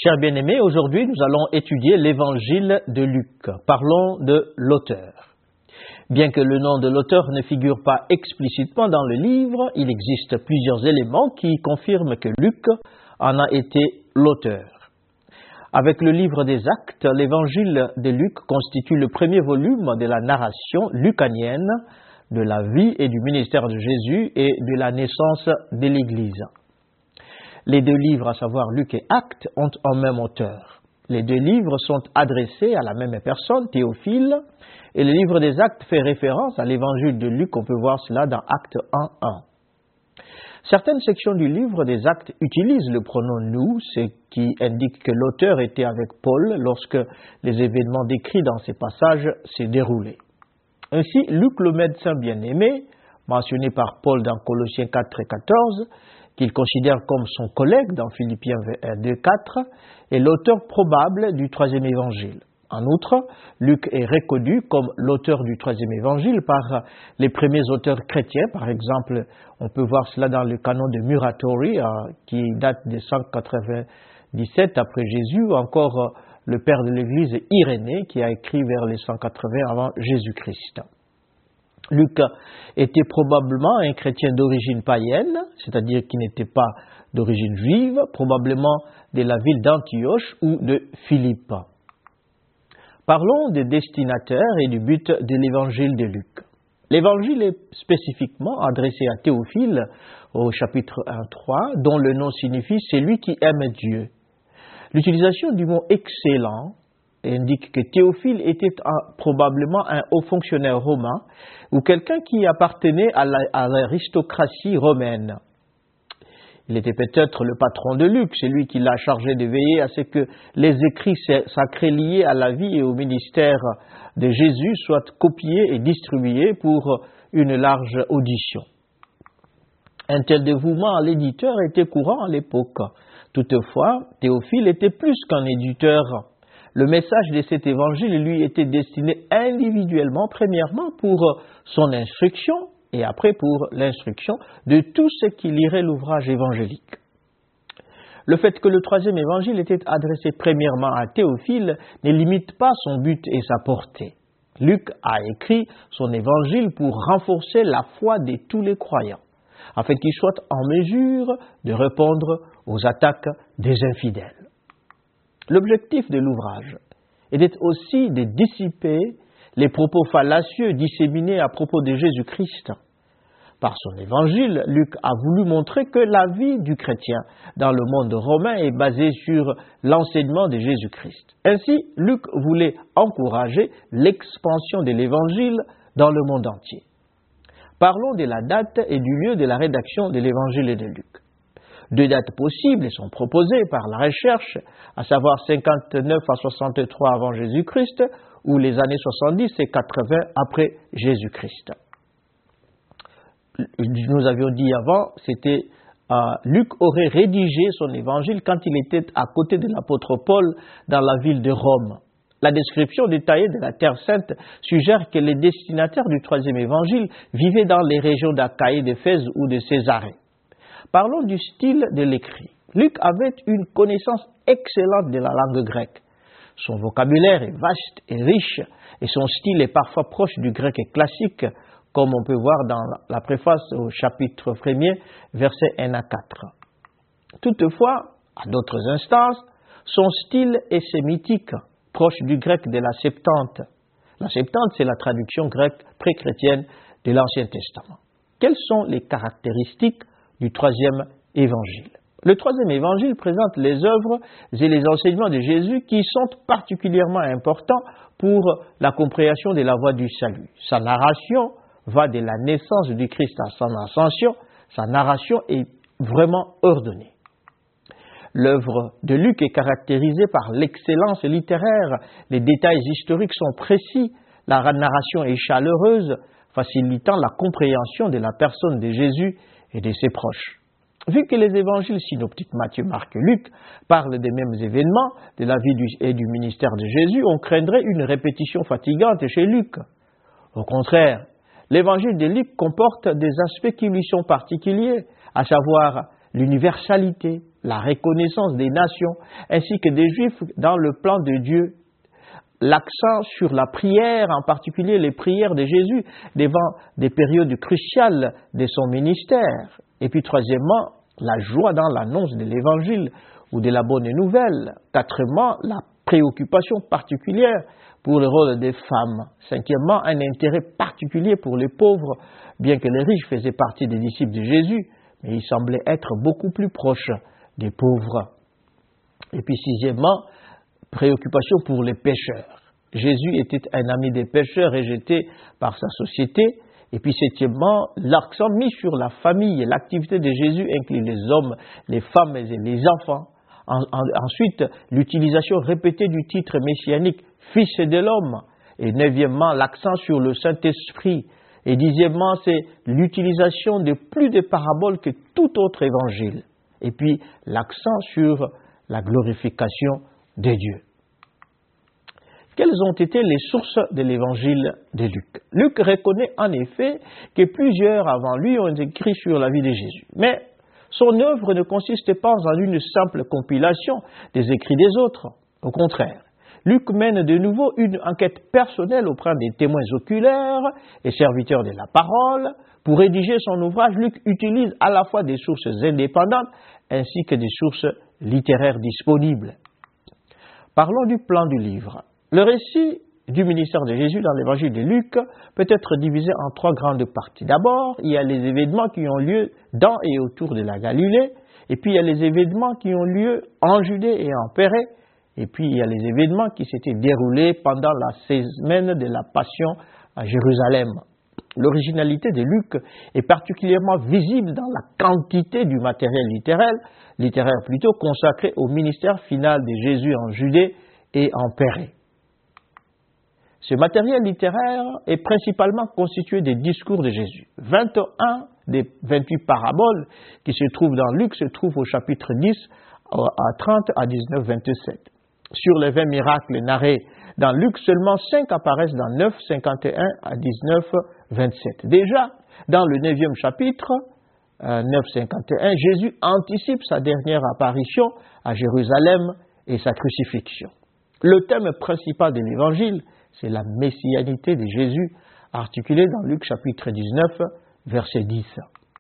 Chers bien-aimés, aujourd'hui nous allons étudier l'évangile de Luc. Parlons de l'auteur. Bien que le nom de l'auteur ne figure pas explicitement dans le livre, il existe plusieurs éléments qui confirment que Luc en a été l'auteur. Avec le livre des Actes, l'évangile de Luc constitue le premier volume de la narration lucanienne de la vie et du ministère de Jésus et de la naissance de l'Église. Les deux livres, à savoir Luc et Actes, ont un même auteur. Les deux livres sont adressés à la même personne, Théophile, et le livre des Actes fait référence à l'évangile de Luc. On peut voir cela dans Actes 1:1. Certaines sections du livre des Actes utilisent le pronom « nous », ce qui indique que l'auteur était avec Paul lorsque les événements décrits dans ces passages s'est déroulés. Ainsi, Luc, le médecin bien-aimé, mentionné par Paul dans Colossiens 4:14, qu'il considère comme son collègue dans Philippiens 2:4, est l'auteur probable du troisième évangile. En outre, Luc est reconnu comme l'auteur du troisième évangile par les premiers auteurs chrétiens. Par exemple, on peut voir cela dans le canon de Muratori, qui date de 197 après Jésus, ou encore le père de l'Église Irénée, qui a écrit vers les 180 avant Jésus-Christ. Luc était probablement un chrétien d'origine païenne, c'est-à-dire qui n'était pas d'origine juive, probablement de la ville d'Antioche ou de Philippe. Parlons des destinataires et du but de l'évangile de Luc. L'évangile est spécifiquement adressé à Théophile au chapitre 1:3, dont le nom signifie « celui qui aime Dieu ». L'utilisation du mot « excellent » indique que Théophile était probablement un haut fonctionnaire romain ou quelqu'un qui appartenait à l'aristocratie romaine. Il était peut-être le patron de Luc, celui qui l'a chargé de veiller à ce que les écrits sacrés liés à la vie et au ministère de Jésus soient copiés et distribués pour une large audition. Un tel dévouement à l'éditeur était courant à l'époque. Toutefois, Théophile était plus qu'un éditeur. Le message de cet évangile lui était destiné individuellement, premièrement pour son instruction et après pour l'instruction de tous ceux qui liraient l'ouvrage évangélique. Le fait que le troisième évangile était adressé premièrement à Théophile ne limite pas son but et sa portée. Luc a écrit son évangile pour renforcer la foi de tous les croyants, afin qu'ils soient en mesure de répondre aux attaques des infidèles. L'objectif de l'ouvrage était aussi de dissiper les propos fallacieux disséminés à propos de Jésus-Christ. Par son évangile, Luc a voulu montrer que la vie du chrétien dans le monde romain est basée sur l'enseignement de Jésus-Christ. Ainsi, Luc voulait encourager l'expansion de l'évangile dans le monde entier. Parlons de la date et du lieu de la rédaction de l'évangile de Luc. Deux dates possibles sont proposées par la recherche, à savoir 59 à 63 avant Jésus-Christ ou les années 70 et 80 après Jésus-Christ. Nous avions dit avant, Luc aurait rédigé son évangile quand il était à côté de l'apôtre Paul dans la ville de Rome. La description détaillée de la Terre Sainte suggère que les destinataires du troisième évangile vivaient dans les régions d'Achaïe, d'Éphèse ou de Césarée. Parlons du style de l'écrit. Luc avait une connaissance excellente de la langue grecque. Son vocabulaire est vaste et riche et son style est parfois proche du grec classique, comme on peut voir dans la préface au chapitre 1er, versets 1 à 4. Toutefois, à d'autres instances, son style est sémitique, proche du grec de la Septante. La Septante, c'est la traduction grecque pré-chrétienne de l'Ancien Testament. Quelles sont les caractéristiques du troisième évangile? Le troisième évangile présente les œuvres et les enseignements de Jésus qui sont particulièrement importants pour la compréhension de la voie du salut. Sa narration va de la naissance du Christ à son ascension. Sa narration est vraiment ordonnée. L'œuvre de Luc est caractérisée par l'excellence littéraire. Les détails historiques sont précis. La narration est chaleureuse, facilitant la compréhension de la personne de Jésus et de ses proches. Vu que les évangiles synoptiques Matthieu, Marc et Luc parlent des mêmes événements, de la vie et du ministère de Jésus, on craindrait une répétition fatigante chez Luc. Au contraire, l'évangile de Luc comporte des aspects qui lui sont particuliers, à savoir l'universalité, la reconnaissance des nations ainsi que des Juifs dans le plan de Dieu. L'accent sur la prière, en particulier les prières de Jésus devant des périodes cruciales de son ministère. Et puis troisièmement, la joie dans l'annonce de l'évangile ou de la bonne nouvelle. Quatrièmement, la préoccupation particulière pour le rôle des femmes. Cinquièmement, un intérêt particulier pour les pauvres, bien que les riches faisaient partie des disciples de Jésus, mais ils semblaient être beaucoup plus proches des pauvres. Et puis sixièmement, préoccupation pour les pécheurs. Jésus était un ami des pécheurs rejetés par sa société. Et puis septièmement, l'accent mis sur la famille. L'activité de Jésus inclut les hommes, les femmes et les enfants. Ensuite, l'utilisation répétée du titre messianique « Fils de l'homme ». Et neuvièmement, l'accent sur le Saint-Esprit. Et dixièmement, c'est l'utilisation de plus de paraboles que tout autre évangile. Et puis, l'accent sur la glorification de Dieu. Quelles ont été les sources de l'évangile de Luc? Luc reconnaît en effet que plusieurs avant lui ont écrit sur la vie de Jésus. Mais son œuvre ne consiste pas en une simple compilation des écrits des autres. Au contraire, Luc mène de nouveau une enquête personnelle auprès des témoins oculaires et serviteurs de la parole. Pour rédiger son ouvrage, Luc utilise à la fois des sources indépendantes ainsi que des sources littéraires disponibles. Parlons du plan du livre. Le récit du ministère de Jésus dans l'évangile de Luc peut être divisé en trois grandes parties. D'abord, il y a les événements qui ont lieu dans et autour de la Galilée, et puis il y a les événements qui ont lieu en Judée et en Pérée, et puis il y a les événements qui s'étaient déroulés pendant la semaine de la Passion à Jérusalem. L'originalité de Luc est particulièrement visible dans la quantité du matériel littéraire plutôt, consacré au ministère final de Jésus en Judée et en Pérée. Ce matériel littéraire est principalement constitué des discours de Jésus. 21 des 28 paraboles qui se trouvent dans Luc se trouvent au chapitre 10 à 30 à 19, 27. Sur les 20 miracles narrés dans Luc, seulement 5 apparaissent dans 9, 51 à 19, 27. Déjà, dans le 9e chapitre, 9, 51, Jésus anticipe sa dernière apparition à Jérusalem et sa crucifixion. Le thème principal de l'évangile, c'est la messianité de Jésus, articulée dans Luc chapitre 19, verset 10.